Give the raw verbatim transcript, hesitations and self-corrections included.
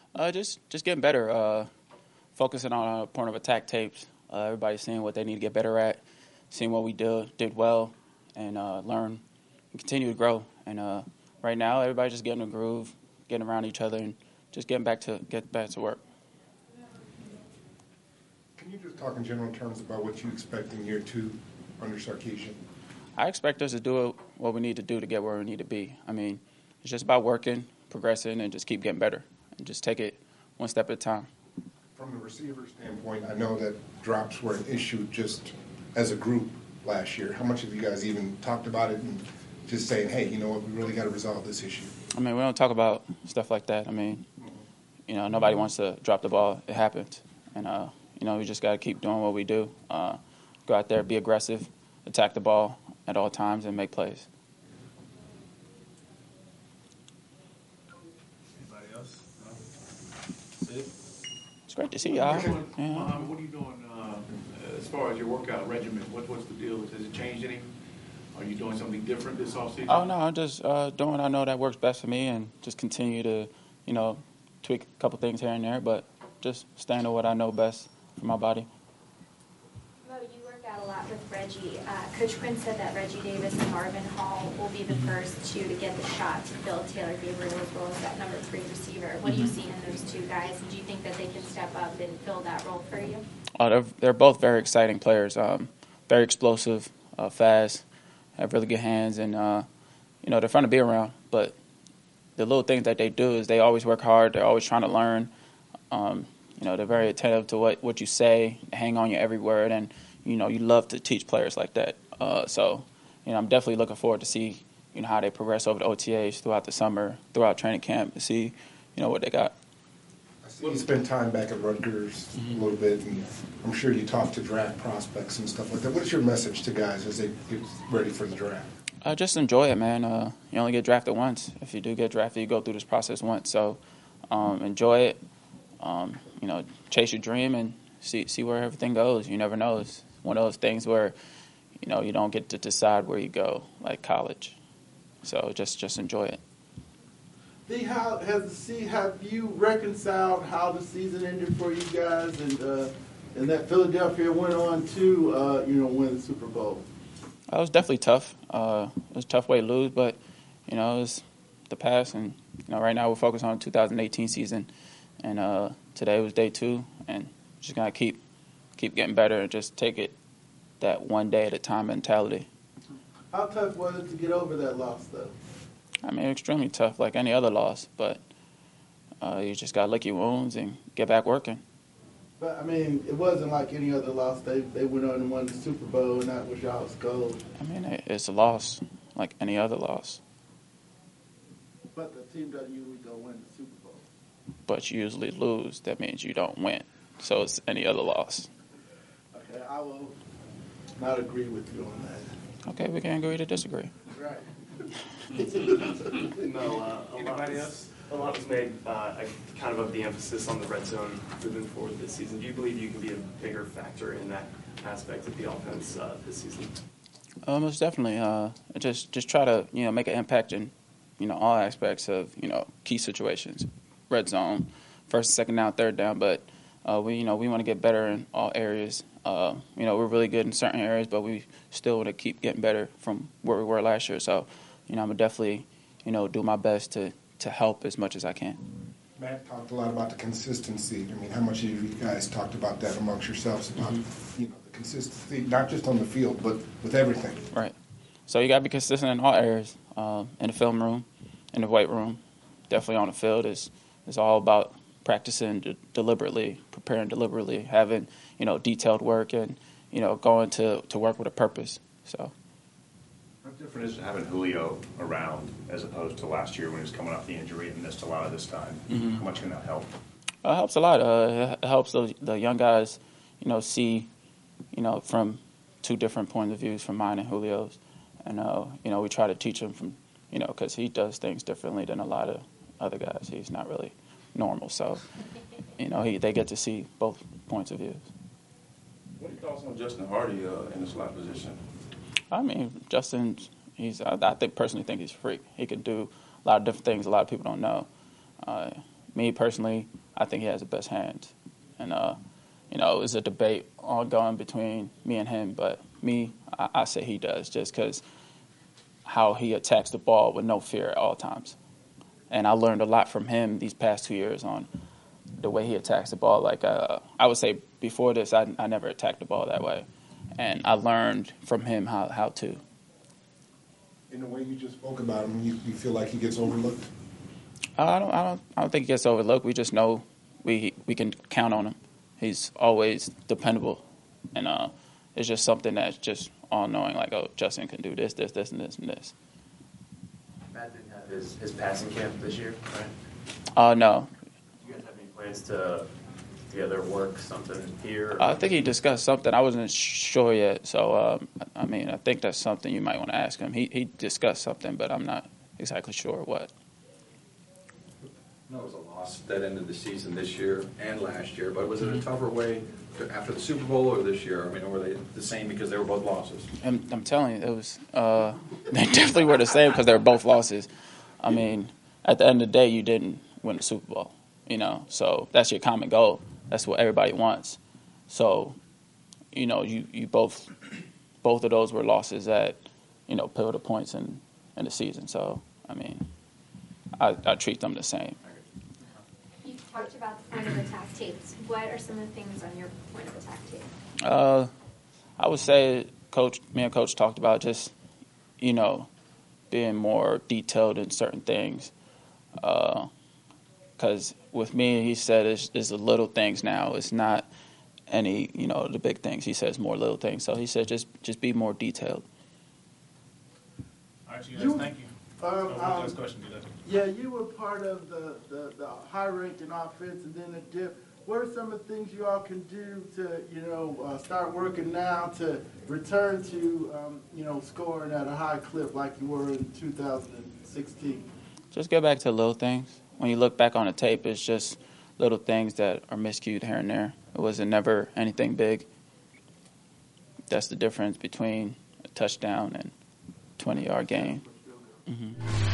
Uh, just just getting better. Uh, focusing on uh, point of attack tapes. Uh, everybody's seeing what they need to get better at, seeing what we did did well, and uh, learn and continue to grow. And uh, right now, everybody's just getting a groove, getting around each other, and just getting back to get back to work. Can you just talk in general terms about what you expect in year two under Sarkisian? I expect us to do what we need to do to get where we need to be. I mean, it's just about working, progressing, and just keep getting better, and just take it one step at a time. From the receiver standpoint, I know that drops were an issue just as a group last year. How much have you guys even talked about it and just saying, hey, you know what, we really got to resolve this issue? I mean, we don't talk about stuff like that. I mean, you know, nobody wants to drop the ball. It happens. And, uh, you know, we just got to keep doing what we do. Uh, go out there, be aggressive, attack the ball at all times, and make plays. Anybody else? No? That's it? It's great to see y'all. What, Yeah. Muhammad, what are you doing uh, as far as your workout regimen? What, what's the deal? Has it changed any? Are you doing something different this offseason? Oh, no, I'm just uh, doing what I know that works best for me and just continue to, you know, tweak a couple things here and there, but just staying to what I know best for my body. Mo, you work out a lot with Reggie. Uh, Coach Quinn said that Reggie Davis and Marvin Hall will be the first two to get the shot to fill Taylor Gabriel's role as that number three receiver. What do you see in those two guys? And do you think that they can step up and fill that role for you? Uh, they're, they're both very exciting players, um, very explosive, uh, fast, have really good hands, and, uh, you know, they're fun to be around. But the little things that they do is they always work hard. They're always trying to learn. Um, you know, they're very attentive to what, what you say, hang on your every word, and, you know, you love to teach players like that. Uh, so, you know, I'm definitely looking forward to see, you know, how they progress over the O T As throughout the summer, throughout training camp, to see, you know, what they got. I see you spend time back at Rutgers a little bit, and I'm sure you talk to draft prospects and stuff like that. What is your message to guys as they get ready for the draft? Uh, just enjoy it, man. Uh, you only get drafted once. If you do get drafted, you go through this process once. So um, enjoy it. Um, you know, chase your dream and see see where everything goes. You never know. It's one of those things where, you know, you don't get to decide where you go, like college. So just just enjoy it. The how has the see have you reconciled how the season ended for you guys and uh, and that Philadelphia went on to uh, you know win the Super Bowl? It was definitely tough. Uh, it was a tough way to lose, but you know it was the past, and you know right now we're focused on the two thousand eighteen season, and uh, today was day two, and just gonna keep keep getting better and just take it that one day at a time mentality. How tough was it to get over that loss though? I mean, extremely tough, like any other loss, but uh, you just got to lick your wounds and get back working. But I mean, it wasn't like any other loss. They they went on and won the Super Bowl, and that was y'all's goal. I mean, it- it's a loss, like any other loss, But the team doesn't usually go win the Super Bowl. but you usually lose. That means you don't win. So it's any other loss. Okay, I will not agree with you on that. Okay, we can agree to disagree. Right. No, uh, a lot Anybody was, else? a lot was made uh, kind of of the emphasis on the red zone moving forward this season. Do you believe you can be a bigger factor in that aspect of the offense uh, this season? Uh, most definitely. Uh, just just try to you know make an impact in you know all aspects of you know key situations, red zone, first, second down, third down. But uh, we you know we want to get better in all areas. Uh, you know we're really good in certain areas, but we still want to keep getting better from where we were last year. So you know I'm gonna definitely you know do my best to to help as much as I can. Matt talked a lot about the consistency. I mean, how much have you guys talked about that amongst yourselves about Mm-hmm. you know the consistency, not just on the field, but with everything? Right. So you got to be consistent in all areas. Uh, in the film room, in the weight room, definitely on the field. It's, it's all about practicing de- deliberately, preparing deliberately, having, you know, detailed work and, you know, going to, to work with a purpose. So How different is it having Julio around as opposed to last year when he was coming off the injury and missed a lot of this time? Mm-hmm. How much can that help? uh, it helps a lot. Uh, it helps the, the young guys, you know, see, you know, from two different points of views, from mine and Julio's. And, uh, you know, we try to teach him from, you know, because he does things differently than a lot of other guys. He's not really normal. So, you know, he they get to see both points of views. What are your thoughts on Justin Hardy uh, in the slot position? I mean, Justin, he's, I, I think personally think he's a freak. He can do a lot of different things a lot of people don't know. Uh, me personally, I think he has the best hands. And, uh, you know, it was a debate ongoing between me and him, but me, I, I say he does just because how he attacks the ball with no fear at all times. And I learned a lot from him these past two years on the way he attacks the ball. Like, uh, I would say before this, I, I never attacked the ball that way. And I learned from him how, how to. In the way you just spoke about him, you, you feel like he gets overlooked? Uh, I don't, I don't, I don't think he gets overlooked. We just know we we can count on him. He's always dependable, and uh, it's just something that's just all knowing. Like, oh, Justin can do this, this, this, and this, and this. Matt didn't have his, his passing camp this year, right? Uh, no, Do you guys have any plans to together work something here? I think he discussed something. I wasn't sure yet, so um, I mean, I think that's something you might want to ask him. He he discussed something, but I'm not exactly sure what. No, it was a loss that ended the season this year and last year, but was it a tougher way to, after the Super Bowl or this year? I mean, or were they the same because they were both losses? I'm, I'm telling you, it was. Uh, they definitely were the same because they were both losses. I mean, at the end of the day, you didn't win the Super Bowl, you know. So that's your common goal. That's what everybody wants. So, you know, you, you both both of those were losses at, you know, pivotal points in, in the season. So, I mean, I, I treat them the same. You talked about the point of attack tapes. What are some of the things on your point of attack tape? Uh, I would say, Coach, me and Coach talked about just, you know, being more detailed in certain things. Because uh, with me, he said it's, it's the little things now. It's not any, you know, the big things. He says more little things. So he said just just be more detailed. All right, you guys, You- thank you. Um, Oh, um, last question, G W. Yeah, you were part of the, the, the high-ranking offense and then the dip. What are some of the things you all can do to, you know, uh, start working now to return to, um, you know, scoring at a high clip like you were in two thousand sixteen? Just go back to little things. When you look back on the tape, it's just little things that are miscued here and there. It wasn't never anything big. That's the difference between a touchdown and twenty-yard gain. Mm-hmm.